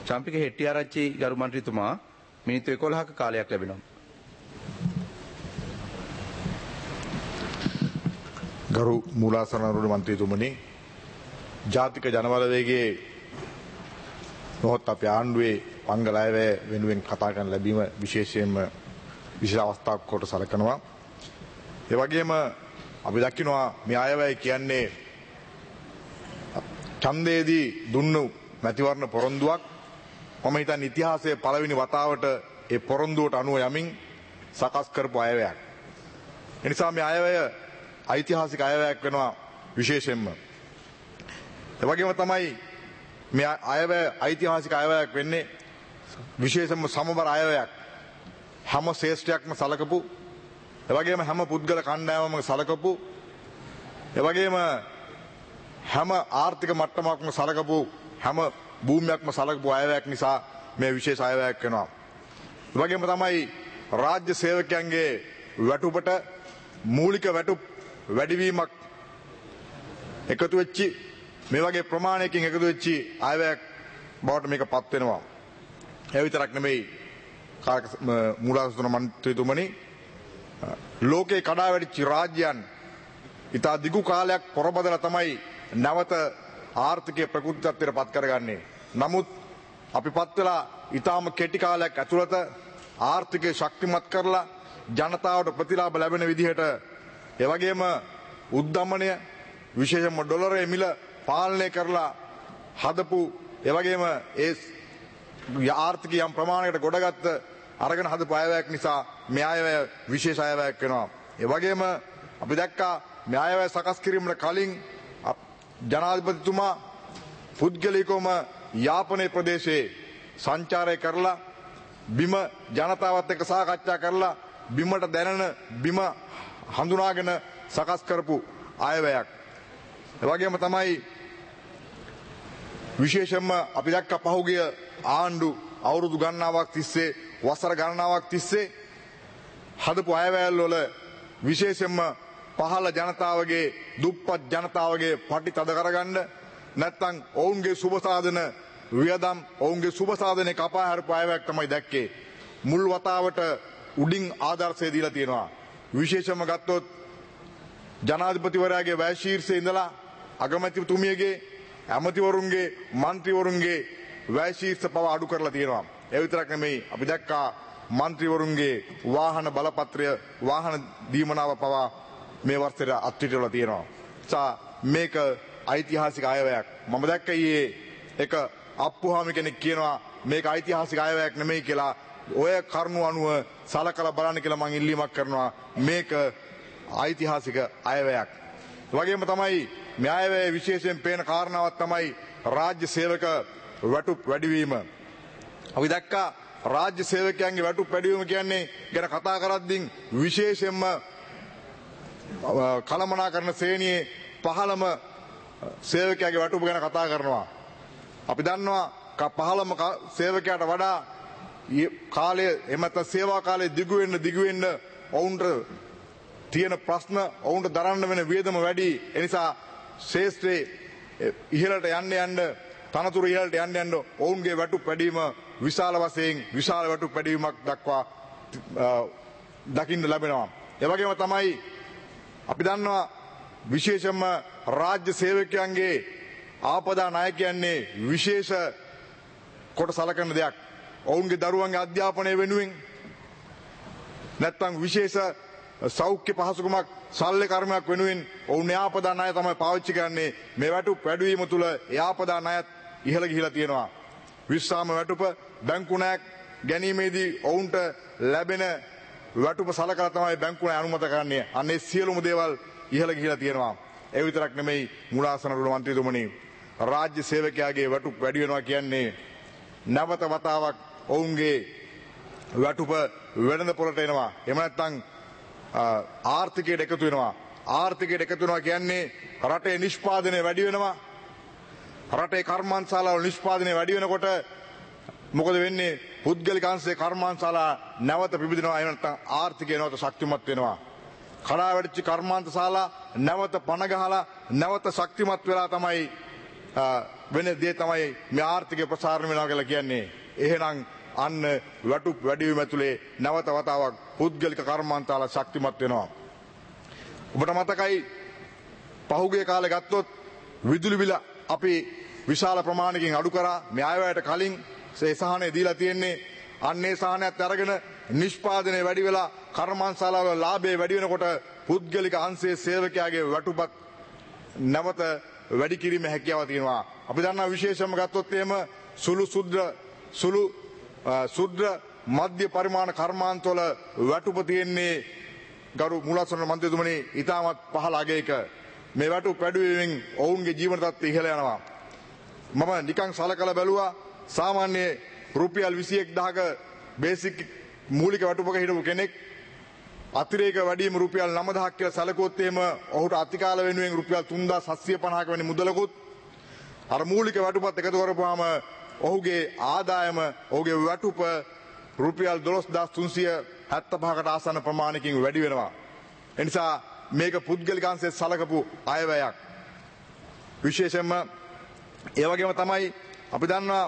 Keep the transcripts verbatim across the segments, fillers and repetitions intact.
චම්පික හෙට්ටිආරච්චි ගරු මන්ත්‍රීතුමා මිනිත්තු එකොළහක කාලයක් ලැබෙනවා. ගරු මූලාසනරුණ මන්ත්‍රීතුමනි, ජාතික ජනබලවේගයේ නොහොත් අපේ ආණ්ඩුවේ මංගල අයවැය වෙනුවෙන් කතා කරන්න ලැබීම විශේෂයෙන්ම විශේෂ අවස්ථාවක් කොට සැලකනවා. ඒ වගේම අපි දකිනවා මේ අයවැය කියන්නේ ඡන්දයේදී දුන්නු මැතිවරණ පොරොන්දුවක්. මම හිතන්නේ ඉතිහාසයේ පළවෙනි වතාවට ඒ පොරොන්දුවට අනුව යමින් සකස් කරපු අයවැයක්. ඒ නිසා මේ අයවැය ඓතිහාසික අයවැයක් වෙනවා විශේෂයෙන්ම. ඒ වගේම තමයි මේ අයවැය ඓතිහාසික අයවැයක් වෙන්නේ විශේෂයෙන්ම සමබර අයවැයක්. හැම ශ්‍රේෂ්ඨයක්ම සලකපු, ඒ වගේම හැම පුද්ගල කණ්ඩායමම සලකපු, ඒ වගේම හැම ආර්ථික මට්ටමක්ම සලකපු, හැම භූමියක්ම සලකපු අයවැයක් නිසා මේ විශේෂ අයවැයක් වෙනවා. ඒ වගේම තමයි රාජ්‍ය සේවකයන්ගේ වැටුපට මූලික වැටුප් වැඩිවීමක් එකතු වෙච්චි, මේ වගේ ප්‍රමාණයකින් එකතු වෙච්චි අයවැයක් බවට මේක පත් වෙනවා. ඒ විතරක් නෙමෙයි මූලාසන මන්ත්‍රීතුමනි, ලෝකේ කඩා වැටිච්ච රාජ්‍යයන් ඉතා දිගු කාලයක් පොරබදලා තමයි නැවත ආර්ථිකය ප්‍රකෘතිත්වයට පත් කරගන්නේ. නමුත් අපි පත් වෙලා ඉතාම කෙටි කාලයක් ඇතුළත ආර්ථිකය ශක්තිමත් කරලා ජනතාවට ප්‍රතිලාභ ලැබෙන විදිහට, ඒ වගේම උද්දමනය විශේෂයෙන්ම ඩොලරයේ මිල පාලනය කරලා හදපු, ඒ වගේම ඒ ආර්ථිකය යම් ප්‍රමාණයකට ගොඩගත්ත අරගෙන හදපු අයවැයක් නිසා මේ අයවැය විශේෂ අයවැයක් වෙනවා. ඒ වගේම අපි දැක්කා මේ අයවැය සකස් කිරීමට කලින් ජනාධිපතිතුමා පුද්ගලිකවම යාපනයේ ප්‍රදේශයේ සංචාරය කරලා බිම ජනතාවත් එක්ක සාකච්ඡා කරලා බිමට දැනෙන බිම හඳුනාගෙන සකස් කරපු අයවැයක්. ඒ වගේම තමයි විශේෂයෙන්ම අපි දැක්ක පහුගිය ආණ්ඩු අවුරුදු ගණනාවක් තිස්සේ, වසර ගණනාවක් තිස්සේ හදපු අයවැයල් වල විශේෂයෙන්ම පහළ ජනතාවගේ, දුප්පත් ජනතාවගේ පටි තද කරගන්න, නැත්නම් ඔවුන්ගේ සුබ සාධන වියදම්, ඔවුන්ගේ සුබ සාධනේ කපා හැරපු අයවැයක් තමයි දැක්කේ. මුල් වතාවට උඩින් ආදර්ශය දීලා තියෙනවා. විශේෂයෙන්ම ගත්තොත් ජනාධිපතිවරයාගේ වැය ශීර්ෂයේ ඉඳලා අගමැතිතුමියගේ, ඇමතිවරුන්ගේ, මන්ත්‍රීවරුන්ගේ වැය ශීර්ෂ පව අඩු කරලා තියෙනවා. ඒ විතරක් නෙමෙයි, අපි දැක්කා මන්ත්‍රීවරුන්ගේ වාහන බලපත්‍රය, වාහන දීමනාව පවා මේ වර්ෂයට අත්විඳලා තියෙනවා. සා මේක ඓතිහාසික අයවැයක්. මම දැක්ක ඊයේ එක අප්පුහාමි කෙනෙක් කියනවා මේක ඓතිහාසික අයවැයක් නෙමෙයි කියලා. ඔය කරුණු අනුව සලකලා බලන්න කියලා මම ඉල්ලීමක් කරනවා. මේක ඓතිහාසික අයවැයක්. වගේම තමයි මේ අයවැය විශේෂයෙන් පේන කාරණාවක් තමයි රාජ්‍ය සේවක වැටුප් වැඩිවීම. අපි දැක්කා රාජ්‍ය සේවකයන්ගේ වැටුප් වැඩිවීම කියන්නේ ගැන කතා කරද්දී විශේෂයෙන්ම කළමනාකරන ශ්‍රේණියේ පහළම සේවකයාගේ වැටුප ගැන කතා කරනවා. අපි දන්නවා පහළම සේවකයාට වඩා කාලය, එමෙත සේවා කාලය දිගු වෙන්න දිගු වෙන්න ඔවුන්ට තියෙන ප්‍රශ්න, ඔවුන්ට දරන්න වෙන වියදම වැඩි. ඒ නිසා ශේෂ්ත්‍රයේ ඉහළට යන්න යන්න, තනතුරු ඉහළට යන්න යන්න ඔවුන්ගේ වැටුප් වැඩිවීම විශාල වශයෙන් විශාල වැටුප් වැඩිවීමක් දක්වා දකින්න ලැබෙනවා. ඒ වගේම තමයි අපි දන්නවා විශේෂයෙන්ම රාජ්‍ය සේවකයන්ගේ ආපදා ණය කියන්නේ විශේෂ කොට සලකන දෙයක්. ඔවුන්ගේ දරුවන්ගේ අධ්‍යාපනය වෙනුවෙන්, නැත්නම් විශේෂ සෞඛ්‍ය පහසුකමක්, ශල්‍ය කර්මයක් වෙනුවෙන් ඔවුන් ආපදා ණය තමයි පාවිච්චි කරන්නේ. මේ වැටුප් වැඩිවීම තුළ ආපදා ණයත් ඉහළ ගිහිලා තියෙනවා. විශ්‍රාම වැටුප, බැංකු ණයක් ගැනීමේදී ඔවුන්ට ලැබෙන වැටුප සලකලා තමයි බැංකු ණය අනුමත කරන්නේ. අනේ සියලුම දේවල් ඉහළ ගිහිලා තියෙනවා. ඒ විතරක් නෙමෙයි මූලාසනරුණ මන්ත්‍රීතුමනි, රාජ්‍ය සේවකයාගේ වැටුප් වැඩි වෙනවා කියන්නේ නැවත වතාවක් ඔවුන්ගේ වැටුප වෙළඳ පොළට එනවා. එහෙම නැත්නම් ආර්ථිකයට එකතු වෙනවා. ආර්ථිකයට එකතු වෙනවා කියන්නේ රටේ නිෂ්පාදනය වැඩි වෙනවා. රටේ කර්මාන්තශාලාවල නිෂ්පාදනය වැඩි වෙනකොට මොකද වෙන්නේ? පුද්ගලික අංශයේ කර්මාන්තශාලා නැවත පිබිදෙනවා. එහෙම නැත්නම් ආර්ථිකය නැවත ශක්තිමත් වෙනවා. කඩා වැටිච්ච කර්මාන්තශාලා නැවත පණ ගහලා නැවත ශක්තිමත් වෙලා තමයි වෙන දේ තමයි මේ ආර්ථික ප්‍රසාරණය වෙනවා කියලා කියන්නේ. එහෙනම් අන්න වැටුප් වැඩිවීම ඇතුලේ නැවත වතාවක් පුද්ගලික කර්මාන්තාල ශක්තිමත් වෙනවා. ඔබට මතකයි පහුගිය කාලේ ගත්තොත් විදුලි බිල අපි විශාල ප්‍රමාණයකින් අඩු කරා. මේ අයවැයට කලින් ඒ සහනය දීලා තියෙන්නේ. අන්නේ සහනයත් අරගෙන නිෂ්පාදනය වැඩි වෙලා කර්මාන්තශාලාවල ලාභය වැඩි වෙනකොට පුද්ගලික අංශයේ සේවකයාගේ වැටුපත් නැවත වැඩි කිරීමේ හැකියාව තියෙනවා. අපි දන්නා විශේෂයෙන්ම ගත්තොත් එහෙම සුළු සුද්‍ර සුළු සුද්‍ර මධ්‍ය පරිමාණ කර්මාන්තවල වැටුප තියෙන්නේ ගරු මූලාශ්‍රවණ මන්ත්‍රීතුමනි ඉතාමත් පහළ අගයක. මේ වැටුප වැඩිවීමෙන් ඔවුන්ගේ ජීවන තත්ත්වය ඉහළ යනවා. මම නිකන් සලකලා බැලුවා සාමාන්‍ය රුපියල් විසි එක් දහක බේසික් මූලික වැටුපක හිටපු කෙනෙක් අතිරේක වැඩිම රුපියල් නවය දහසක් කියලා සැලකුවොත් එහෙම ඔහුට අතිකාල වෙනුවෙන් රුපියල් තුන්දාස් හත්සිය පනහක වැනි මුදලකුත් අර මූලික වැටුපත් එකතු කරපුවාම ඔහුගේ ආදායම ඔහුගේ වැටුප රුපියල් දොළොස්දාස් තුන්සිය හැත්තෑ පහකට ආසන්න ප්‍රමාණයකින් වැඩි වෙනවා. ඒ නිසා මේක පුද්ගලික අංශයෙන් සලකපු අයවැයක්. විශේෂයෙන්ම ඒ වගේම තමයි අපි දන්නවා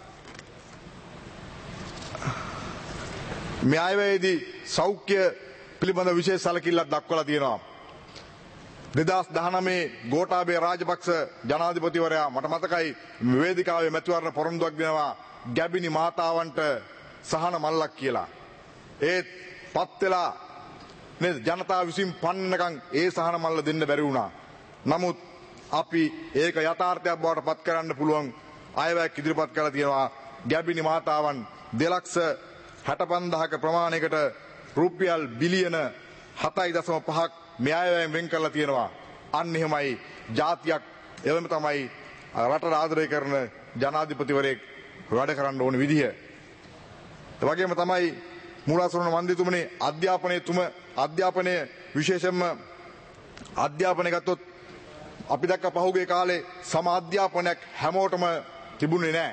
මේ අයවැයේදී සෞඛ්‍ය පිළිබඳ විශේෂ සැලකිල්ලක් දක්වලා තියෙනවා. දෙදහස් දහනවය ගෝඨාභය රාජපක්ෂ ජනාධිපතිවරයා මට මතකයි වේදිකාවේ මැතිවරණ පොරොන්දුවක් දෙනවා ගැබිනි මාතාවන්ට සහන මල්ලක් කියලා. ඒත් පත් වෙලා නේද ජනතාව විසින් පන්නකම් ඒ සහන මල්ල දෙන්න බැරි වුණා. නමුත් අපි ඒක යථාර්ථයක් බවට පත් කරන්න පුළුවන් අයවැයක් ඉදිරිපත් කරලා තියෙනවා. ගැබිනි මාතාවන් දෙලක්ෂ හැට පන්දාහක ප්‍රමාණයකට රුපියල් බිලියන හතයි දශම පහක් මේ අයවැයෙන් වෙන් කරලා තියෙනවා. අන්න එහෙමයි ජාතියක් එවම තමයි රටට ආදරය කරන ජනාධිපතිවරයෙක් වැඩ කරන්න ඕන විදිහ. ඒ වගේම තමයි මූලාශ්‍රවණ මන්ත්‍රීතුමනි අධ්‍යාපනයේ තුම අධ්‍යාපනය විශේෂයෙන්ම අධ්‍යාපනය ගත්තොත් අපි දැක්ක පහුගිය කාලේ සම අධ්‍යාපනයක් හැමෝටම තිබුණේ නැහැ.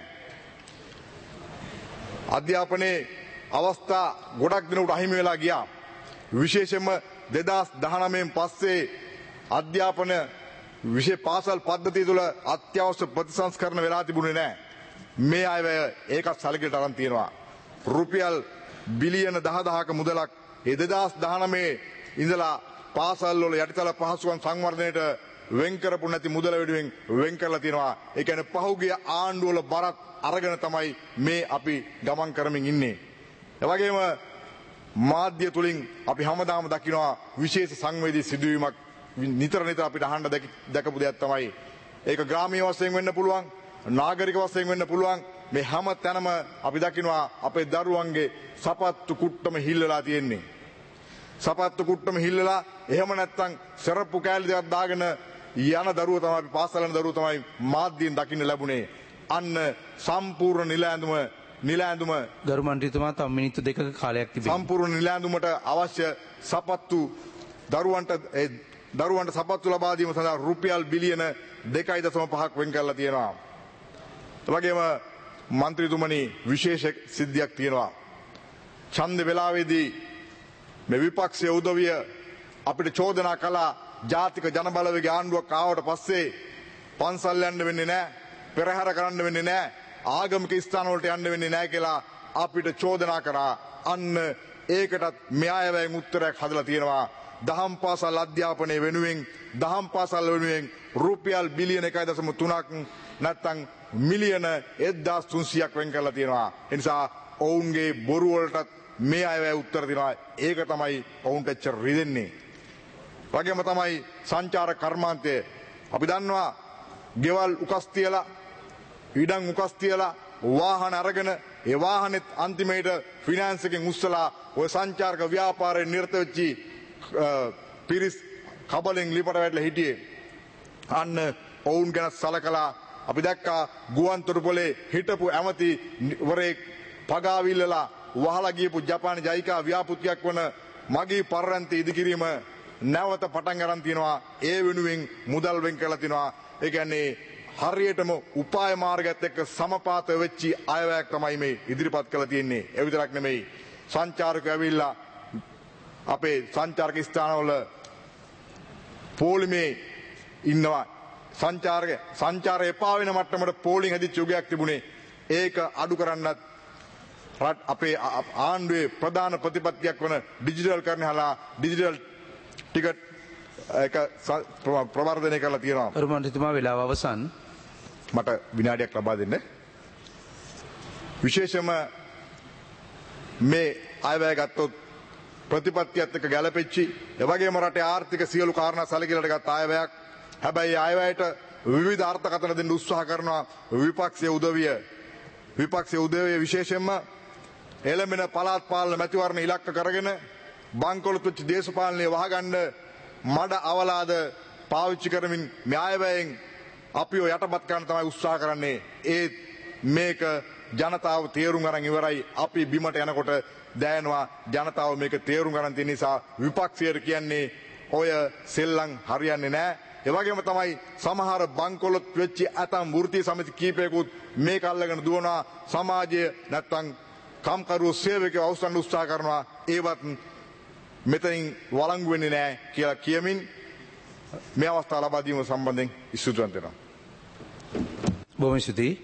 අධ්‍යාපනයේ අවස්ථා ගොඩක් දිනකට අහිමි වෙලා ගියා. විශේෂයෙන්ම දෙදහස් දහනවයෙන් පස්සේ අධ්‍යාපන විශේෂ පාසල් පද්ධතිය තුළ අත්‍යවශ්‍ය ප්‍රතිසංස්කරණ වෙලා තිබුණේ නැහැ. මේ අයවැය ඒකත් සැලකිලිට අරන් තියෙනවා. රුපියල් බිලියන දහ දහක මුදලක් ඒ දෙදහස් දහනවයේ ඉඳලා පාසල් වල යටිතල පහසුකම් සංවර්ධනයට වෙන් කරපු නැති මුදල වෙනුවෙන් වෙන් කරලා තියෙනවා. ඒ කියන්නේ පහුගිය ආණ්ඩුවල බරත් අරගෙන තමයි මේ අපි ගමන් කරමින් ඉන්නේ. ඒ වගේම මාධ්‍ය තුලින් අපි හැමදාම දකිනවා විශේෂ සංවේදී සිදුවීමක් නිතර නිතර අපිට අහන්න දැකපු දෙයක් තමයි. ඒක ග්‍රාමීය වශයෙන් වෙන්න පුළුවන්, නාගරික වශයෙන් වෙන්න පුළුවන්. මේ හැම තැනම අපි දකිනවා අපේ දරුවන්ගේ සපත්තු කුට්ටම හිල්ලලා තියෙන්නේ. සපත්තු කුට්ටම හිල්ලලා එහෙම නැත්නම් සරප්පු කෑලි දෙකක් දාගෙන යන දරුවෝ තමයි අපි පාසල් යන දරුවෝ තමයි මාධ්‍යයෙන් දකින්න ලැබුණේ. අන්න සම්පූර්ණ නිල ඇඳුම නිල ඇඳුම ගරු මන්ත්‍රීතුමා තව මිනිත්තු දෙකක කාලයක් තිබෙනවා. සම්පූර්ණ නිල ඇඳුමට අවශ්‍ය සපත්තු දරුවන්ට ඒ දරුවන්ට සපත්තු ලබා දීම සඳහා රුපියල් බිලියන දෙකයි දශම පහක් වෙන් කරලා තියෙනවා. ඒ වගේම මන්ත්‍රීතුමනි විශේෂ සිද්ධියක් තියෙනවා. ඡන්ද වේලාවේදී මේ විපක්ෂයේ උදවිය අපිට චෝදනා කළා ජාතික ජනබලවේගයේ ආණ්ඩුවක් ආවට පස්සේ පන්සල් යන්න වෙන්නේ නැහැ, පෙරහැර කරන්න වෙන්නේ නැහැ, ආගමික ස්ථාන වලට යන්න වෙන්නේ නැහැ කියලා අපිට චෝදනා කරා. අන්න ඒකටත් මේ අයවැයෙන් උත්තරයක් හදලා තියෙනවා. දහම් පාසල් අධ්‍යාපනයේ වෙනුවෙන් දහම් පාසල් වෙනුවෙන් රුපියල් බිලියන එකයි දශම තුනක් නැත්නම් මිලියන එක්දාස් තුන්සියක් වෙන් කරලා තියෙනවා. ඒ නිසා ඔවුන්ගේ බොරු වලටත් මේ අයවැය උත්තර දෙනවා. ඒක තමයි ඔවුන්ට එච්චර රිදෙන්නේ. වගේම තමයි සංචාරක කර්මාන්තය. අපි දන්නවා ගෙවල් උකස් තියලා ඉඩම් උකස් තියලා වාහන අරගෙන ඒ වාහනෙත් අන්තිමේට ෆිනෑන්ස් එකෙන් උස්සලා ඔය සංචාරක ව්‍යාපාරයේ නිරත වෙච්චි පිරිස් කබලෙන් ලිපට වැටලා හිටියේ. අන්න ඔවුන් ගැන සලකලා අපි දැක්කා ගුවන්තොටුපොලේ හිටපු ඇමති වරේ පගාවිල්ලලා වහලා ගියපු ජපාන ජයිකා ව්‍යාපෘතියක් වන මගී පරරන්ති ඉදිකිරීම නැවත පටන් ගන්න තියෙනවා. ඒ වෙනුවෙන් මුදල් වෙන් කරලා තිනවා. ඒ කියන්නේ හරියටම උපාය මාර්ගයත් එක්ක සමපාත වෙච්චි අයවැයක් තමයි මේ ඉදිරිපත් කරලා තියෙන්නේ. ඒ විතරක් නෙමෙයි සංචාරකයෝ ඇවිල්ලා අපේ සංචාරක ස්ථානවල පොලිමේ ඉන්නවා සංචාරක සංචාර එපා වෙන මට්ටමට පෝලිං හැදිච්ච යුගයක් තිබුණේ. ඒක අඩු කරන්නත් රට අපේ ආණ්ඩුවේ ප්‍රධාන ප්‍රතිපත්තියක් වන ඩිජිටල් කරන හලා ඩිජිටල් ටිකට් එක ප්‍රවර්ධනය කරලා තියෙනවා. ගරු මන්ත්‍රීතුමා වෙලාව අවසන්. මට විනාඩියක් ලබා දෙන්න. විශේෂම මේ අයවැය ගත්තොත් ප්‍රතිපත්තියත් එක්ක ගැලපෙච්චි එවැගේම රටේ ආර්ථික සියලු කාරණා සැලකිලිට ගත් අයවැයක්. හැබැයි අයවැයට විවිධ අර්ථකථන දෙන්න උත්සාහ කරනවා විපක්ෂයේ උදවිය. විපක්ෂයේ උදවිය විශේෂයෙන්ම එළඹෙන පළාත් පාලන මැතිවරණ ඉලක්ක කරගෙන බංකොලොත් වෙච්ච දේශපාලනය වහගන්න මඩ අවලාද පාවිච්චි කරමින් මේ අයවැයෙන් අපිව යටපත් කරන්න තමයි උත්සාහ කරන්නේ. ඒත් මේක ජනතාව තේරුම් ගන්න ඉවරයි. අපි බිමට යනකොට දැනෙනවා ජනතාව මේක තේරුම් ගන්න තියෙන නිසා විපක්ෂයට කියන්නේ ඔය සෙල්ලම් හරියන්නේ නැහැ. ඒ වගේම තමයි සමහර බංකොලොත් වෙච්ච ඇතම් වෘත්තීය සමිති කීපයකුත් මේක අල්ලගෙන දුවනවා. සමාජය නැත්තම් කම්කරුවෝ සේවකයෝ අවසන් උත්සාහ කරනවා. ඒවත් මෙතනින් වළංගු වෙන්නේ නැහැ කියලා කියමින් මේ අවස්ථාව ලබා දීම සම්බන්ධයෙන් ඉස්තුතිවන්ත වෙනවා. බොහොම ස්තුතියි.